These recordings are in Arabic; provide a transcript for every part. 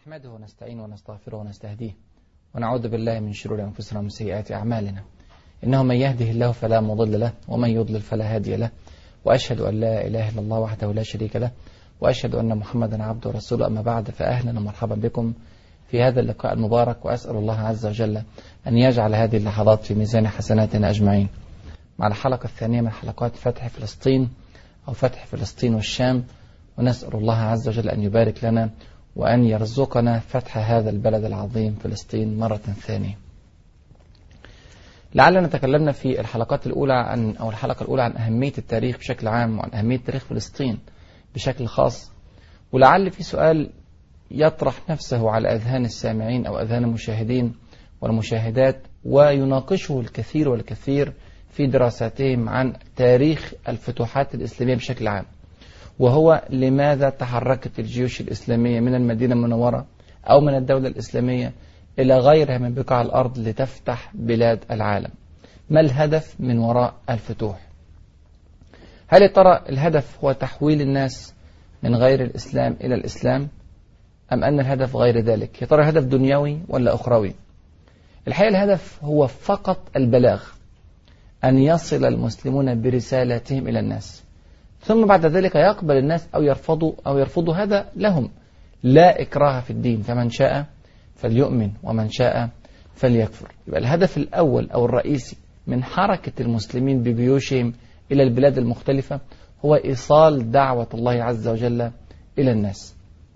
نحمده ونستعينه ونستغفره ونستهديه ونعوذ بالله من شرور أنفسنا ومن سيئات أعمالنا. إنه من يهده الله فلا مضل له ومن يضلل فلا هادي له، وأشهد أن لا إله إلا الله وحده لا شريك له، وأشهد أن محمدا عبده ورسوله. أما بعد، فأهلا ومرحبا بكم في هذا اللقاء المبارك، وأسأل الله عز وجل أن يجعل هذه اللحظات في ميزان حسناتنا أجمعين، مع الحلقة الثانية من حلقات فتح فلسطين أو فتح فلسطين والشام. ونسأل الله عز وجل أن يبارك لنا وأن يرزقنا فتح هذا البلد العظيم فلسطين مرة ثانية. لعلنا تكلمنا في الحلقة الأولى عن أهمية التاريخ بشكل عام، وعن أهمية تاريخ فلسطين بشكل خاص، ولعل في سؤال يطرح نفسه على أذهان السامعين أو أذهان المشاهدين والمشاهدات، ويناقشه الكثير والكثير في دراساتهم عن تاريخ الفتوحات الإسلامية بشكل عام، وهو لماذا تحركت الجيوش الإسلامية من المدينة المنورة أو من الدولة الإسلامية إلى غيرها من بقاع الأرض لتفتح بلاد العالم؟ ما الهدف من وراء الفتوح؟ هل يا ترى الهدف هو تحويل الناس من غير الإسلام إلى الإسلام، أم أن الهدف غير ذلك؟ يا ترى الهدف دنيوي ولا أخروي؟ الحقيقة الهدف هو فقط البلاغ، أن يصل المسلمون برسالتهم إلى الناس، ثم بعد ذلك يقبل الناس أو يرفضوا، هذا لهم، لا إكراه في الدين، فمن شاء فليؤمن ومن شاء فليكفر. يبقى الهدف الأول أو الرئيسي من حركة المسلمين بجيوشهم إلى البلاد المختلفة هو إيصال دعوة الله عز وجل إلى الناس.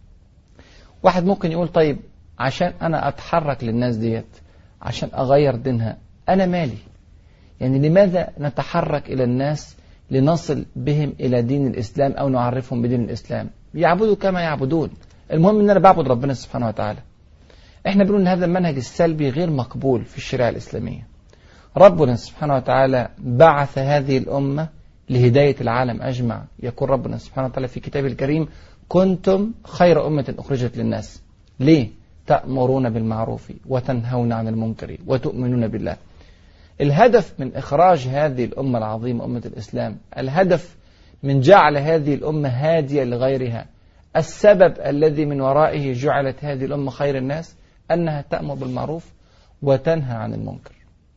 واحد ممكن يقول طيب، عشان أنا أتحرك للناس ديت عشان أغير دينها، أنا مالي؟ يعني لماذا نتحرك إلى الناس لنصل بهم إلى دين الإسلام أو نعرفهم بدين الإسلام؟ يعبدوا كما يعبدون، المهم أن أنا بعبد ربنا سبحانه وتعالى. احنا بنقول أن هذا المنهج السلبي غير مقبول في الشريعة الإسلامية. ربنا سبحانه وتعالى بعث هذه الأمة لهداية العالم أجمع. يقول ربنا سبحانه وتعالى في كتابه الكريم: كنتم خير أمة أخرجت للناس. ليه؟ تأمرون بالمعروف وتنهون عن المنكر وتؤمنون بالله. الهدف من إخراج هذه الأمة العظيمة أمة الإسلام، الهدف من جعل هذه الأمة هادية لغيرها، السبب الذي من ورائه جعلت هذه الأمة خير الناس، أنها تأمر بالمعروف وتنهى عن المنكر.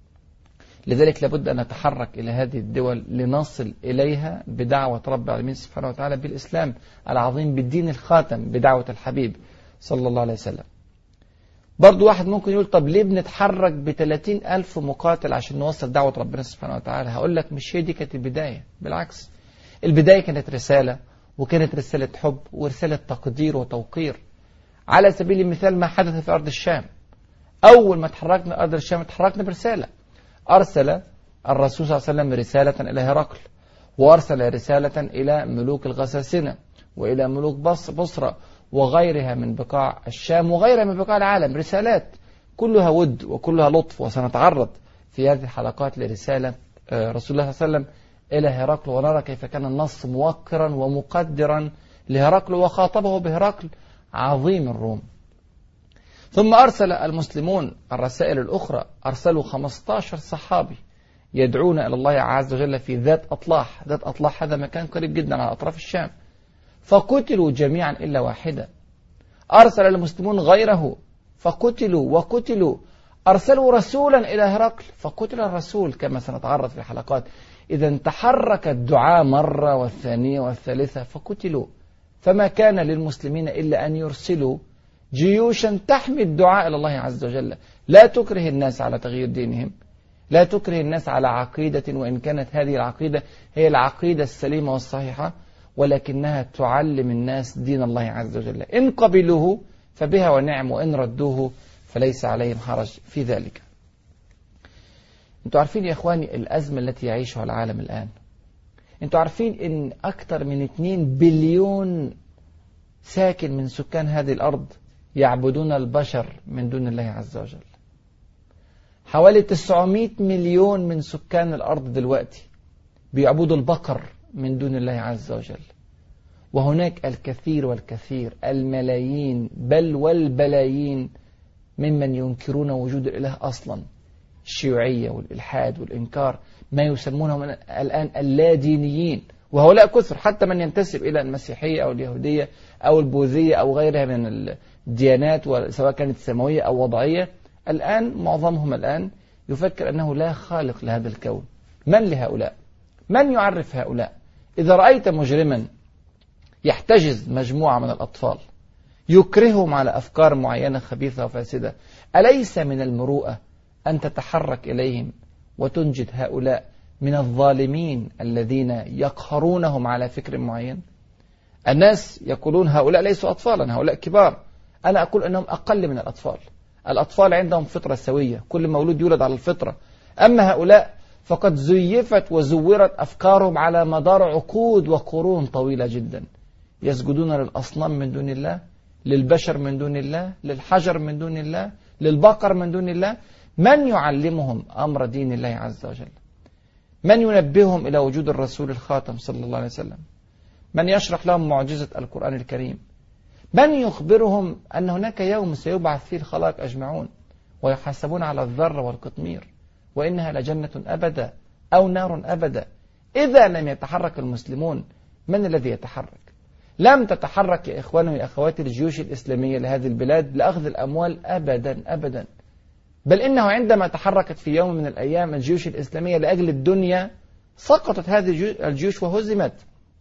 لذلك لابد أن نتحرك إلى هذه الدول لنصل إليها بدعوة رب العالمين سبحانه وتعالى بالإسلام العظيم، بالدين الخاتم، بدعوة الحبيب صلى الله عليه وسلم. برضو واحد ممكن يقول طب ليه بنتحرك ب30,000 مقاتل عشان نوصل دعوة ربنا سبحانه وتعالى؟ هقول لك مش هي دي كانت البداية، بالعكس، البداية كانت رسالة، وكانت رسالة حب ورسالة تقدير وتوقير. على سبيل المثال ما حدث في أرض الشام. أول ما تحركنا أرض الشام تحركنا برسالة. أرسل الرسول صلى الله عليه وسلم رسالة إلى هرقل، وأرسل رسالة إلى ملوك الغساسنة وإلى ملوك بصرة وغيرها من بقاع الشام وغيرها من بقاع العالم، رسالات كلها ود وكلها لطف. وسنتعرض في هذه الحلقات لرسالة رسول الله صلى الله عليه وسلم إلى هرقل، ونرى كيف كان النص موقرا ومقدرا لهرقل، وخاطبه بهرقل عظيم الروم. ثم أرسل المسلمون الرسائل الأخرى، أرسلوا 15 صحابي يدعون إلى الله عز وجل في ذات أطلاح. ذات أطلاح هذا مكان قريب جدا على أطراف الشام، فقتلوا جميعا إلا واحدا. أرسل المسلمون غيره فقتلوا وقتلوا. أرسلوا رسولا إلى هرقل فقتل الرسول، كما سنتعرض في الحلقات. إذا تحرك الدعاء مرة والثانية والثالثة فقتلوا. فما كان للمسلمين إلا أن يرسلوا جيوشا تحمي الدعاء إلى الله عز وجل، لا تكره الناس على تغيير دينهم، لا تكره الناس على عقيدة، وإن كانت هذه العقيدة هي العقيدة السليمة والصحيحة، ولكنها تعلم الناس دين الله عز وجل. إن قبلوه فبها ونعم، وإن ردوه فليس عليهم حرج في ذلك. انتوا عارفين يا إخواني الأزمة التي يعيشها العالم الآن؟ انتوا عارفين إن أكثر من 2 بليون ساكن من سكان هذه الأرض يعبدون البشر من دون الله عز وجل. حوالي 900 مليون من سكان الأرض دلوقتي بيعبدوا البقر من دون الله عز وجل. وهناك الكثير والكثير، الملايين بل والبلايين، ممن ينكرون وجود الإله أصلا. الشيوعية والإلحاد والإنكار، ما يسمونهم الآن اللادينيين، وهؤلاء كثر، حتى من ينتسب إلى المسيحية أو اليهودية أو البوذية أو غيرها ديانات سواء كانت سماوية أو وضعية، الآن معظمهم الآن يفكر أنه لا خالق لهذا الكون. من لهؤلاء؟ من يعرف هؤلاء؟ إذا رأيت مجرما يحتجز مجموعة من الأطفال يكرههم على أفكار معينة خبيثة وفاسدة، أليس من المروءة أن تتحرك إليهم وتنجد هؤلاء من الظالمين الذين يقهرونهم على فكر معين؟ الناس يقولون هؤلاء ليسوا أطفالا، هؤلاء كبار. أنا أقول أنهم أقل من الأطفال. الأطفال عندهم فطرة سوية، كل مولود يولد على الفطرة. أما هؤلاء فقد زيفت وزورت أفكارهم على مدار عقود وقرون طويلة جدا. يسجدون للأصنام من دون الله، للبشر من دون الله، للحجر من دون الله، للبقر من دون الله. من يعلمهم أمر دين الله عز وجل؟ من ينبههم إلى وجود الرسول الخاتم صلى الله عليه وسلم؟ من يشرح لهم معجزة القرآن الكريم؟ من يخبرهم أن هناك يوم سيبعث فيه الخلائق أجمعون ويحاسبون على الذرة والقطمير، وإنها لجنة أبدا أو نار أبدا؟ إذا لم يتحرك المسلمون، من الذي يتحرك؟ لم تتحرك يا إخواني ويا أخواتي الجيوش الإسلامية لهذه البلاد لأخذ الأموال أبدا أبدا، بل إنه عندما تحركت في يوم من الأيام الجيوش الإسلامية لأجل الدنيا سقطت هذه الجيوش وهزمت.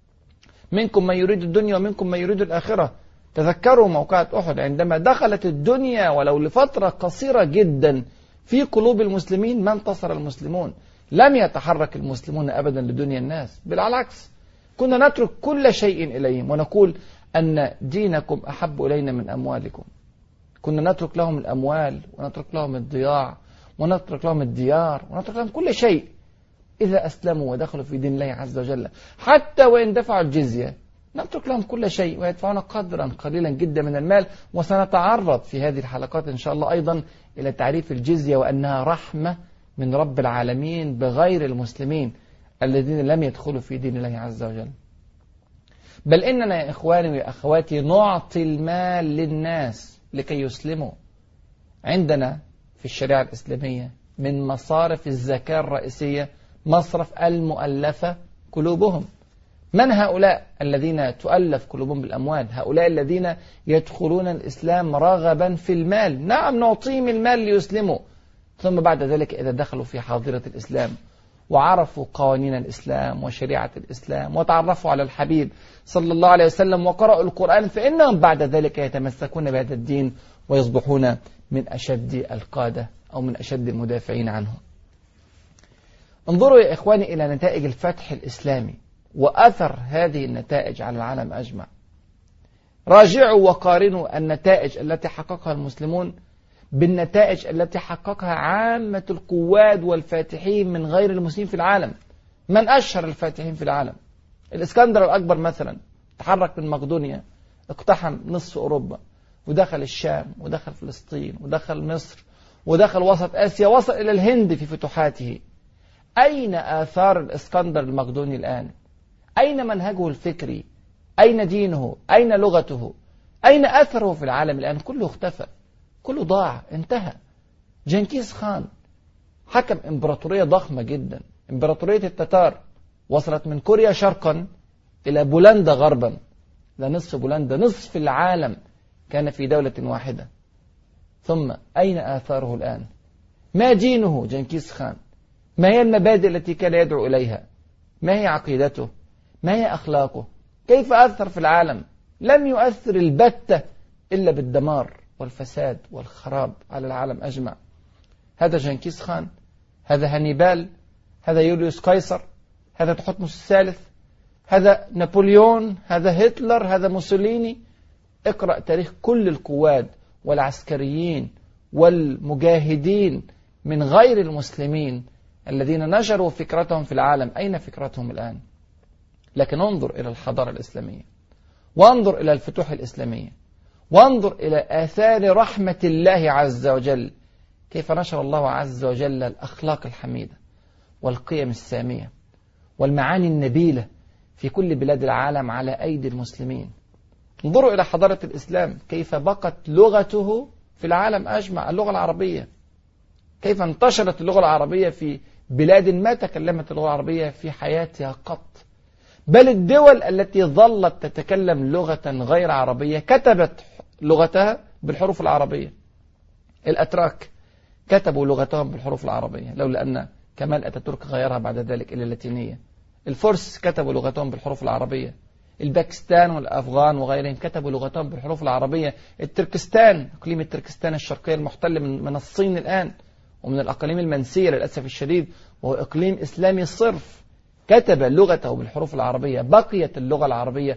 منكم من يريد الدنيا ومنكم من يريد الآخرة. تذكروا موقعة أحد عندما دخلت الدنيا ولو لفترة قصيرة جدا في قلوب المسلمين، ما انتصر المسلمون. لم يتحرك المسلمون أبدا لدنيا الناس، بالعكس كنا نترك كل شيء إليهم ونقول أن دينكم أحب إلينا من أموالكم. كنا نترك لهم الأموال ونترك لهم الضياع ونترك لهم الديار ونترك لهم كل شيء إذا أسلموا ودخلوا في دين الله عز وجل. حتى وإن دفعوا الجزية نترك لهم كل شيء ويدفعون قدرا قليلا جدا من المال. وسنتعرض في هذه الحلقات إن شاء الله أيضا إلى تعريف الجزية وأنها رحمة من رب العالمين بغير المسلمين الذين لم يدخلوا في دين الله عز وجل. بل إننا يا إخواني ويا أخواتي نعطي المال للناس لكي يسلموا. عندنا في الشريعة الإسلامية من مصارف الزكاة الرئيسية مصرف المؤلفة قلوبهم. من هؤلاء الذين تؤلف قلوبهم بالأموال؟ هؤلاء الذين يدخلون الإسلام رغبا في المال. نعم نعطيهم المال ليسلموا، ثم بعد ذلك إذا دخلوا في حاضرة الإسلام وعرفوا قوانين الإسلام وشريعة الإسلام وتعرفوا على الحبيب صلى الله عليه وسلم وقرأوا القرآن، فإنهم بعد ذلك يتمسكون بهذا الدين ويصبحون من أشد القادة أو من أشد المدافعين عنه. انظروا يا إخواني إلى نتائج الفتح الإسلامي وأثر هذه النتائج على العالم أجمع. راجعوا وقارنوا النتائج التي حققها المسلمون بالنتائج التي حققها عامة القواد والفاتحين من غير المسلمين في العالم. من أشهر الفاتحين في العالم؟ الإسكندر الأكبر مثلا تحرك من مقدونيا، اقتحم نصف أوروبا ودخل الشام ودخل فلسطين ودخل مصر ودخل وسط آسيا، وصل إلى الهند في فتوحاته. أين آثار الإسكندر المقدوني الآن؟ أين منهجه الفكري؟ أين دينه؟ أين لغته؟ أين أثره في العالم الآن؟ كله اختفى، كله ضاع، انتهى. جنكيز خان حكم إمبراطورية ضخمة جدا، إمبراطورية التتار، وصلت من كوريا شرقا إلى بولندا غربا، ده نصف بولندا، نصف العالم كان في دولة واحدة. ثم أين آثاره الآن؟ ما دينه جنكيز خان؟ ما هي المبادئ التي كان يدعو إليها؟ ما هي عقيدته؟ ما هي أخلاقه؟ كيف أثر في العالم؟ لم يؤثر البتة إلا بالدمار والفساد والخراب على العالم أجمع. هذا جنكيز خان، هذا هانيبال، هذا يوليوس قيصر، هذا تحتمس الثالث، هذا نابليون، هذا هتلر، هذا موسوليني. اقرأ تاريخ كل القواد والعسكريين والمجاهدين من غير المسلمين الذين نشروا فكرتهم في العالم، أين فكرتهم الآن؟ لكن انظر إلى الحضارة الإسلامية، وانظر إلى الفتوح الإسلامية، وانظر إلى آثار رحمة الله عز وجل، كيف نشر الله عز وجل الأخلاق الحميدة والقيم السامية والمعاني النبيلة في كل بلاد العالم على أيدي المسلمين. انظروا إلى حضارة الإسلام، كيف بقت لغته في العالم أجمع، اللغة العربية، كيف انتشرت اللغة العربية في بلاد ما تكلمت اللغة العربية في حياتها قط. بل الدول التي ظلت تتكلم لغة غير عربية كتبت لغتها بالحروف العربية. الأتراك كتبوا لغتهم بالحروف العربية لولا أن كمال أتاتورك غيرها بعد ذلك إلى اللاتينية. الفرس كتبوا لغتهم بالحروف العربية. الباكستان والأفغان وغيرهم كتبوا لغتهم بالحروف العربية. التركستان، إقليم التركستان الشرقية المحتل من الصين الآن ومن الأقاليم المنسية للأسف الشديد، وهو إقليم إسلامي صرف، كتب لغته بالحروف العربية. بقيت اللغة العربية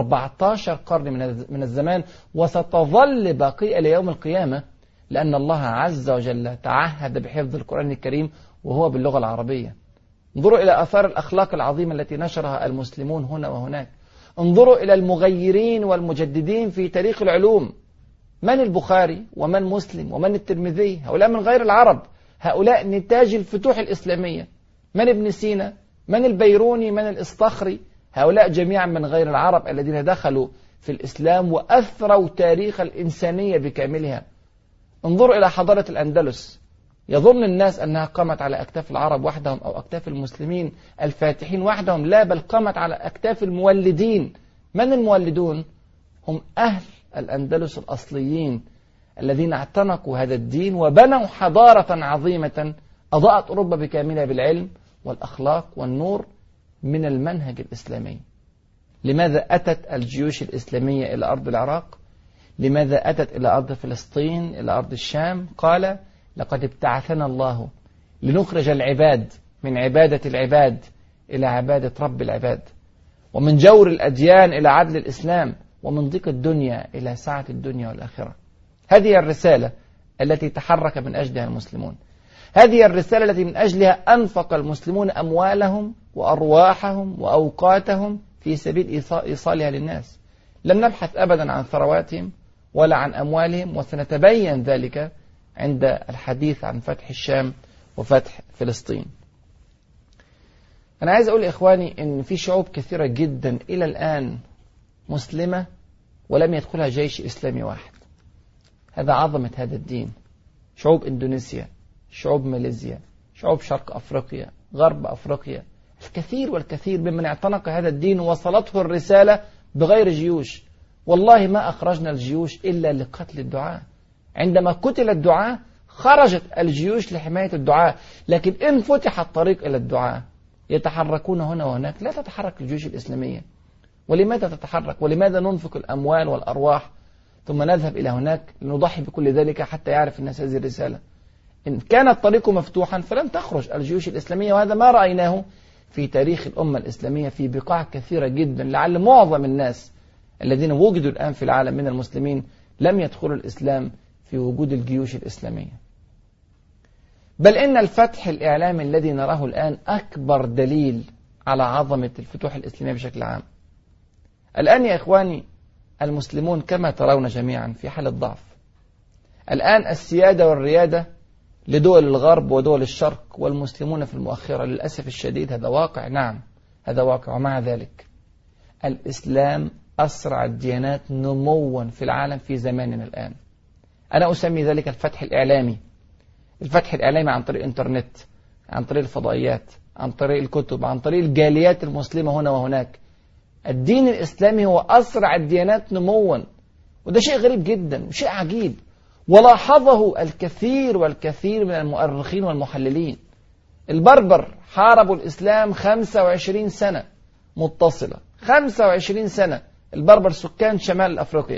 14 قرن من الزمان وستظل باقية ليوم القيامة، لأن الله عز وجل تعهد بحفظ القرآن الكريم وهو باللغة العربية. انظروا إلى آثار الأخلاق العظيمة التي نشرها المسلمون هنا وهناك. انظروا إلى المغيرين والمجددين في تاريخ العلوم. من البخاري ومن مسلم ومن الترمذي؟ هؤلاء من غير العرب، هؤلاء نتاج الفتوح الإسلامية. من ابن سينا؟ من البيروني؟ من الإصطخري؟ هؤلاء جميعا من غير العرب الذين دخلوا في الإسلام وأثروا تاريخ الإنسانية بكاملها. انظروا إلى حضارة الأندلس. يظن الناس أنها قامت على أكتاف العرب وحدهم أو أكتاف المسلمين الفاتحين وحدهم، لا، بل قامت على أكتاف المولدين. من المولدون؟ هم أهل الأندلس الأصليين الذين اعتنقوا هذا الدين وبنوا حضارة عظيمة أضاءت أوروبا بكاملها بالعلم والأخلاق والنور من المنهج الإسلامي. لماذا أتت الجيوش الإسلامية إلى أرض العراق؟ لماذا أتت إلى أرض فلسطين، إلى أرض الشام؟ قال: لقد ابتعثنا الله لنخرج العباد من عبادة العباد إلى عبادة رب العباد، ومن جور الأديان إلى عدل الإسلام، ومن ضيق الدنيا إلى سعة الدنيا والآخرة. هذه الرسالة التي تحرك من أجلها المسلمون، هذه الرسالة التي من أجلها أنفق المسلمون أموالهم وأرواحهم وأوقاتهم في سبيل إيصالها للناس. لم نبحث أبدا عن ثرواتهم ولا عن أموالهم، وسنتبين ذلك عند الحديث عن فتح الشام وفتح فلسطين. أنا عايز أقول إخواني إن في شعوب كثيرة جدا إلى الآن مسلمة ولم يدخلها جيش إسلامي واحد. هذا عظمة هذا الدين. شعوب إندونيسيا، شعوب ماليزيا، شعوب شرق أفريقيا، غرب أفريقيا، الكثير والكثير ممن اعتنق هذا الدين وصلته الرسالة بغير جيوش. والله ما أخرجنا الجيوش إلا لقتل الدعاة. عندما قتل الدعاة خرجت الجيوش لحماية الدعاة، لكن إن فتح الطريق إلى الدعاة يتحركون هنا وهناك، لا تتحرك الجيوش الإسلامية. ولماذا تتحرك؟ ولماذا ننفق الأموال والأرواح ثم نذهب إلى هناك لنضحي بكل ذلك حتى يعرف الناس هذه الرسالة؟ إن كان الطريق مفتوحا فلن تخرج الجيوش الإسلامية، وهذا ما رأيناه في تاريخ الأمة الإسلامية في بقاع كثيرة جدا. لعل معظم الناس الذين وجدوا الآن في العالم من المسلمين لم يدخلوا الإسلام في وجود الجيوش الإسلامية. بل إن الفتح الإعلامي الذي نراه الآن أكبر دليل على عظمة الفتوح الإسلامية بشكل عام. الآن يا إخواني المسلمون كما ترون جميعا في حالة ضعف. الآن السيادة والريادة لدول الغرب ودول الشرق، والمسلمون في المؤخرة. للأسف الشديد هذا واقع، نعم هذا واقع. ومع ذلك الإسلام أسرع الديانات نموا في العالم في زماننا الآن. أنا أسمي ذلك الفتح الإعلامي. الفتح الإعلامي عن طريق الإنترنت، عن طريق الفضائيات، عن طريق الكتب، عن طريق الجاليات المسلمة هنا وهناك. الدين الإسلامي هو أسرع الديانات نموا، وده شيء غريب جدا وشيء عجيب، ولاحظه الكثير والكثير من المؤرخين والمحللين. البربر حاربوا الإسلام 25 سنة متصلة، 25 سنة. البربر سكان شمال أفريقيا.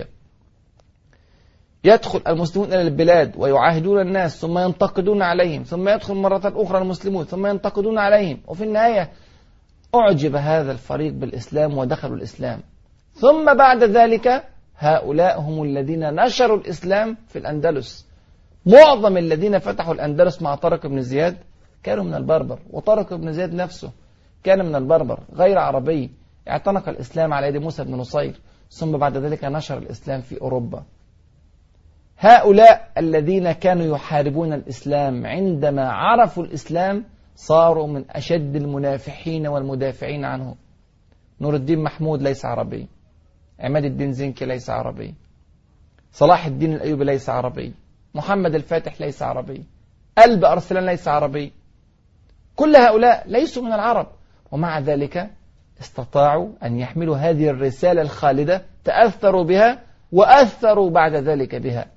يدخل المسلمون إلى البلاد ويعاهدون الناس ثم ينتقدون عليهم، ثم يدخل مرة أخرى المسلمون ثم ينتقدون عليهم، وفي النهاية أعجب هذا الفريق بالإسلام ودخلوا الإسلام. ثم بعد ذلك هؤلاء هم الذين نشروا الإسلام في الأندلس. معظم الذين فتحوا الأندلس مع طارق بن زياد كانوا من البربر، وطارق بن زياد نفسه كان من البربر غير عربي، اعتنق الإسلام على يد موسى بن نصير، ثم بعد ذلك نشر الإسلام في أوروبا. هؤلاء الذين كانوا يحاربون الإسلام عندما عرفوا الإسلام صاروا من أشد المنافحين والمدافعين عنه. نور الدين محمود ليس عربي، عماد الدين زنكي ليس عربي، صلاح الدين الأيوبي ليس عربي، محمد الفاتح ليس عربي، قلب أرسلان ليس عربي. كل هؤلاء ليسوا من العرب، ومع ذلك استطاعوا أن يحملوا هذه الرسالة الخالدة، تأثروا بها وأثروا بعد ذلك بها.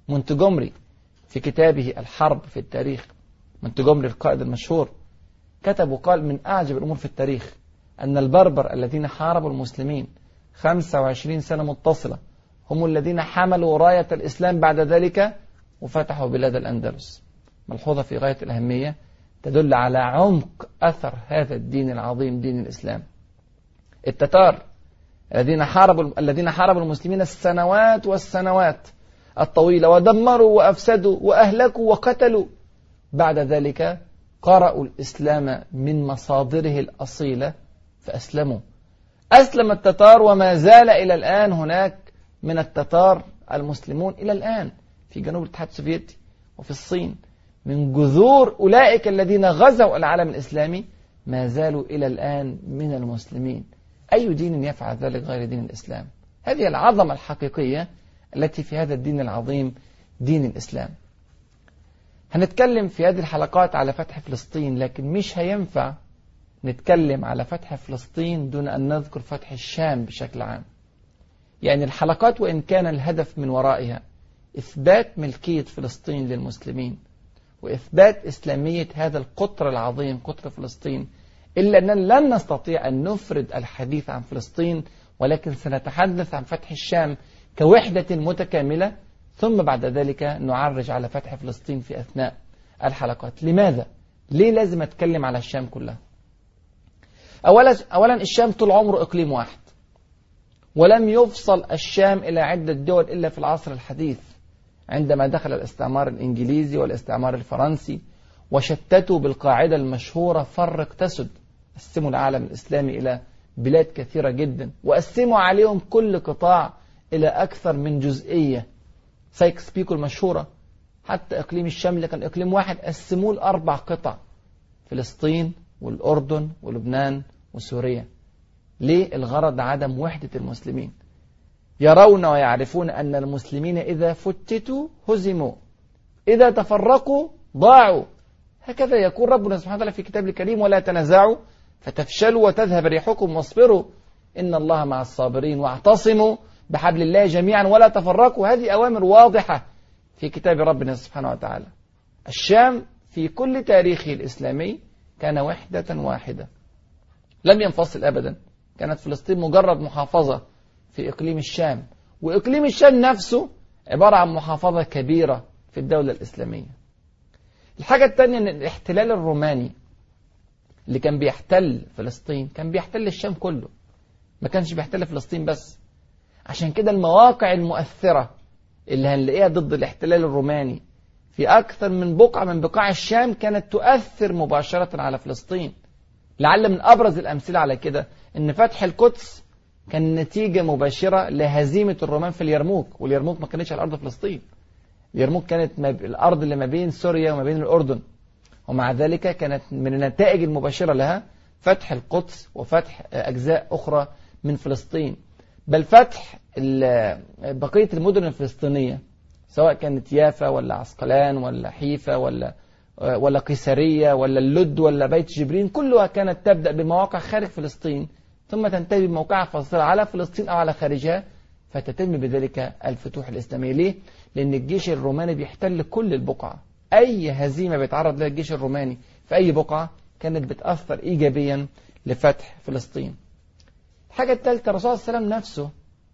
مونتجومري في كتابه الحرب في التاريخ، مونتجومري القائد المشهور كتب وقال من أعجب الأمور في التاريخ أن البربر الذين حاربوا المسلمين 25 سنة متصلة هم الذين حملوا راية الإسلام بعد ذلك وفتحوا بلاد الأندلس. ملحوظة في غاية الأهمية تدل على عمق أثر هذا الدين العظيم دين الإسلام. التتار الذين حاربوا المسلمين السنوات والسنوات الطويلة ودمروا وأفسدوا وأهلكوا وقتلوا، بعد ذلك قرأوا الإسلام من مصادره الأصيلة فأسلموا. أسلم التتار وما زال إلى الآن هناك من التتار المسلمون إلى الآن في جنوب الاتحاد السوفيتي وفي الصين، من جذور أولئك الذين غزوا العالم الإسلامي ما زالوا إلى الآن من المسلمين. أي دين يفعل ذلك غير دين الإسلام؟ هذه العظمة الحقيقية التي في هذا الدين العظيم دين الإسلام. هنتكلم في هذه الحلقات على فتح فلسطين، لكن مش هينفع نتكلم على فتح فلسطين دون أن نذكر فتح الشام بشكل عام. يعني الحلقات وإن كان الهدف من ورائها إثبات ملكية فلسطين للمسلمين وإثبات إسلامية هذا القطر العظيم قطر فلسطين، إلا أننا لن نستطيع أن نفرد الحديث عن فلسطين، ولكن سنتحدث عن فتح الشام كوحدة متكاملة، ثم بعد ذلك نعرج على فتح فلسطين في أثناء الحلقات. لماذا؟ ليه لازم أتكلم على الشام كلها؟ أولا الشام طول عمره إقليم واحد، ولم يفصل الشام إلى عدة دول إلا في العصر الحديث عندما دخل الاستعمار الإنجليزي والاستعمار الفرنسي وشتتوا بالقاعدة المشهورة فرق تسد، قسموا العالم الإسلامي إلى بلاد كثيرة جدا وقسموا عليهم كل قطاع إلى أكثر من جزئية. سايكس بيكو المشهورة، حتى إقليم الشام اللي كان إقليم واحد قسموه لأربع قطع: فلسطين والأردن ولبنان وسوريا. ليه؟ الغرض عدم وحدة المسلمين. يرون ويعرفون أن المسلمين إذا فتتوا هزموا، إذا تفرقوا ضاعوا. هكذا يقول ربنا سبحانه وتعالى في كتابه الكريم: ولا تنازعوا فتفشلوا وتذهب ريحكم واصبروا إن الله مع الصابرين واعتصموا بحبل الله جميعا ولا تفرقوا. هذه أوامر واضحة في كتاب ربنا سبحانه وتعالى. الشام في كل تاريخه الإسلامي كان وحدة واحدة، لم ينفصل أبدا. كانت فلسطين مجرد محافظة في إقليم الشام، وإقليم الشام نفسه عبارة عن محافظة كبيرة في الدولة الإسلامية. الحاجة الثانية أن الاحتلال الروماني اللي كان بيحتل فلسطين كان بيحتل الشام كله، ما كانش بيحتل فلسطين بس. عشان كده المواقع المؤثرة اللي هنلاقيها ضد الاحتلال الروماني في أكثر من بقعة من بقاع الشام كانت تؤثر مباشرة على فلسطين. لعل من أبرز الأمثلة على كده أن فتح القدس كان نتيجة مباشرة لهزيمة الرومان في اليرموك، واليرموك ما كانتش على أرض فلسطين، اليرموك كانت الأرض اللي ما بين سوريا وما بين الأردن، ومع ذلك كانت من النتائج المباشرة لها فتح القدس وفتح أجزاء أخرى من فلسطين، بل فتح بقية المدن الفلسطينية سواء كانت يافا ولا عسقلان ولا حيفا ولا قيسارية ولا اللد ولا بيت جبرين، كلها كانت تبدأ بمواقع خارج فلسطين ثم تنتهي بموقعها فاصلة على فلسطين أو على خارجها، فتتم بذلك الفتوح الإسلامية. ليه؟ لأن الجيش الروماني بيحتل كل البقعة، أي هزيمة بيتعرض لها الجيش الروماني في أي بقعة كانت بتأثر إيجابيا لفتح فلسطين. الحاجة الثالثة، الرسول صلى الله عليه وسلم نفسه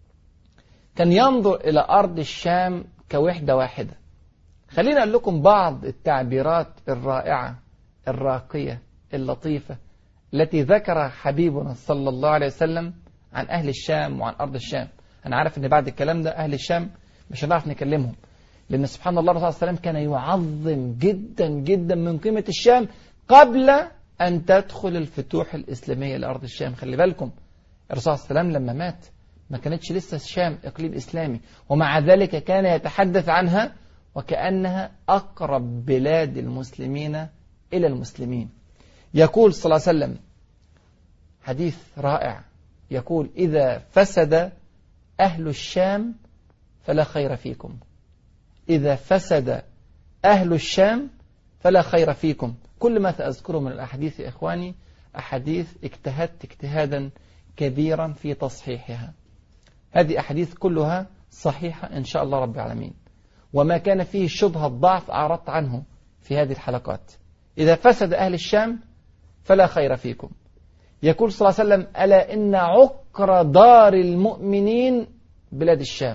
كان ينظر إلى أرض الشام كوحدة واحدة. خلينا أقول لكم بعض التعبيرات الرائعة الراقية اللطيفة التي ذكر حبيبنا صلى الله عليه وسلم عن أهل الشام وعن أرض الشام. أنا عارف أن بعد الكلام ده أهل الشام مش هنعرف نكلمهم، لأن سبحان الله الرسول صلى الله عليه وسلم كان يعظم جدا جدا من قيمة الشام قبل أن تدخل الفتوح الإسلامية لأرض الشام. خلي بالكم الرسول صلى الله عليه وسلم لما مات ما كانتش لسه الشام إقليم إسلامي، ومع ذلك كان يتحدث عنها وكأنها أقرب بلاد المسلمين إلى المسلمين. يقول صلى الله عليه وسلم حديث رائع، يقول: إذا فسد أهل الشام فلا خير فيكم. إذا فسد أهل الشام فلا خير فيكم. كل ما سأذكره من الأحاديث يا إخواني أحاديث اجتهدت اجتهادا كبيرا في تصحيحها. هذه أحاديث كلها صحيحة إن شاء الله رب العالمين، وما كان فيه شبهة ضعف أعرضت عنه في هذه الحلقات. إذا فسد أهل الشام فلا خير فيكم. يقول صلى الله عليه وسلم: ألا إن عكر دار المؤمنين بلاد الشام.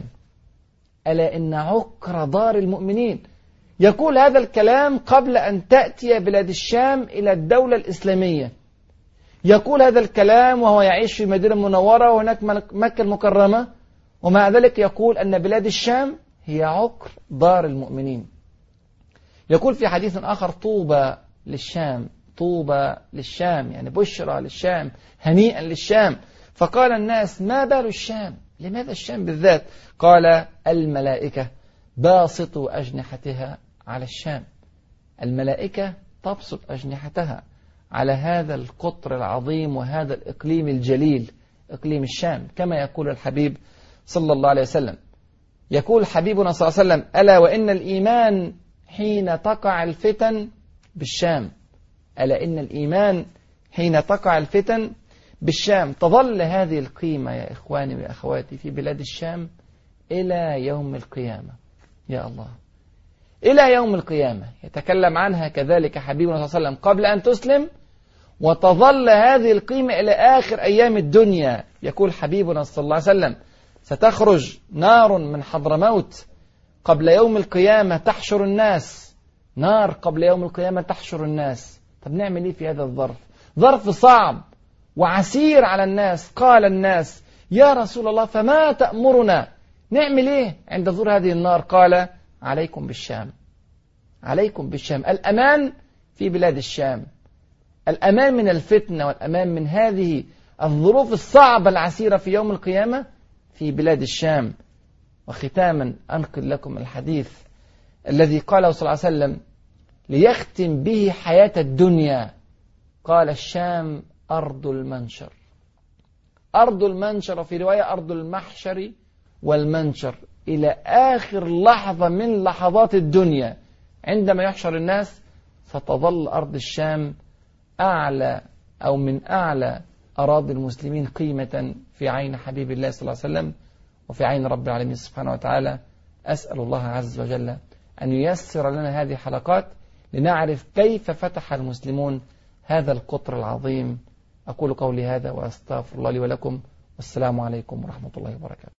ألا إن عكر دار المؤمنين. يقول هذا الكلام قبل أن تأتي بلاد الشام إلى الدولة الإسلامية. يقول هذا الكلام وهو يعيش في مدينة منورة وهناك مكة المكرمة، ومع ذلك يقول أن بلاد الشام هي عكر دار المؤمنين. يقول في حديث آخر: طوبى للشام، طوبى للشام، يعني بشرى للشام، هنيئا للشام. فقال الناس: ما بال الشام؟ لماذا الشام بالذات؟ قال: الملائكة باسطوا أجنحتها على الشام. الملائكة تبسط أجنحتها على هذا القطر العظيم وهذا الإقليم الجليل، إقليم الشام، كما يقول الحبيب صلى الله عليه وسلم. يقول حبيبنا صلى الله عليه وسلم: ألا وإن الإيمان حين تقع الفتن بالشام. ألا إن الإيمان حين تقع الفتن بالشام. تظل هذه القيمة يا إخواني وأخواتي في بلاد الشام إلى يوم القيامة. يا الله، إلى يوم القيامة يتكلم عنها كذلك حبيبنا صلى الله عليه وسلم قبل أن تسلم، وتظل هذه القيمة إلى آخر أيام الدنيا. يقول حبيبنا صلى الله عليه وسلم: ستخرج نار من حضرموت قبل يوم القيامة تحشر الناس. نار قبل يوم القيامة تحشر الناس. طب نعمل إيه في هذا الظرف؟ ظرف صعب وعسير على الناس. قال الناس: يا رسول الله فما تأمرنا؟ نعمل إيه عند ظهور هذه النار؟ قال: عليكم بالشام، عليكم بالشام. الأمان في بلاد الشام، الأمان من الفتنة والأمان من هذه الظروف الصعبة العسيرة في يوم القيامة في بلاد الشام. وختاما أنقل لكم الحديث الذي قاله صلى الله عليه وسلم ليختم به حياة الدنيا. قال: الشام أرض المنشر. أرض المنشر، وفي رواية أرض المحشر والمنشر، إلى آخر لحظة من لحظات الدنيا عندما يحشر الناس ستظل أرض الشام أعلى أو من أعلى أراضي المسلمين قيمة في عين حبيب الله صلى الله عليه وسلم وفي عين رب العالمين سبحانه وتعالى. أسأل الله عز وجل أن ييسر لنا هذه الحلقات لنعرف كيف فتح المسلمون هذا القطر العظيم. أقول قولي هذا وأستغفر الله لي ولكم، والسلام عليكم ورحمة الله وبركاته.